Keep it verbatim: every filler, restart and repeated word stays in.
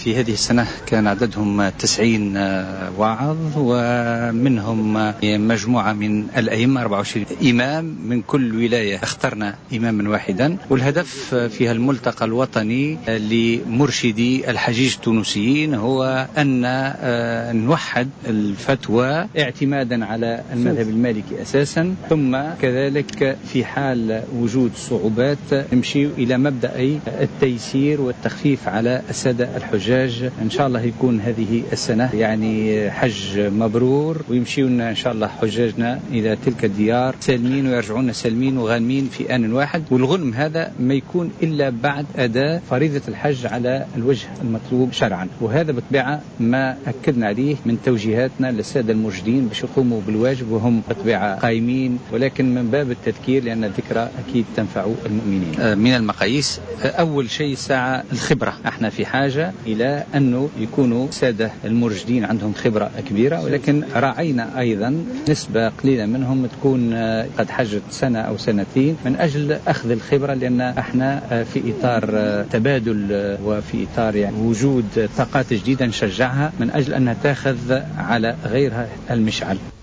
في هذه السنة كان عددهم تسعين واعظ، ومنهم مجموعة من الأئمة أربعة وعشرين إمام من كل ولاية. اخترنا إماما واحدا، والهدف فيها الملتقى الوطني لمرشدي الحجيج التونسيين هو أن نوحد الفتوى اعتمادا على المذهب المالكي أساسا، ثم كذلك في حال وجود صعوبات نمشي إلى مبدأ التيسير والتخفيف على السادة الحجاج. إن شاء الله يكون هذه السنة يعني حج مبرور، ويمشيون إن شاء الله حجاجنا إلى تلك الديار سالمين ويرجعون سالمين وغانمين في آن واحد. والغنم هذا ما يكون إلا بعد أداء فريضة الحج على الوجه المطلوب شرعا، وهذا بطبيعة ما أكدنا عليه من توجيهاتنا للسادة المرشدين باش يقوموا بالواجب، وهم بطبيعة قائمين، ولكن من باب التذكير لأن الذكرى أكيد تنفع المؤمنين. من المقاييس أول شيء ساعة الخبرة، احنا في حاجة إلى أنه يكونوا سادة المرشدين عندهم خبرة كبيرة، ولكن راعينا أيضا نسبة قليلة منهم تكون قد حجت سنة أو سنتين من أجل أخذ الخبرة، لأن احنا في إطار تبادل وفي إطار يعني وجود طاقات جديدة نشجعها من أجل أنها تأخذ على غيرها المشعل.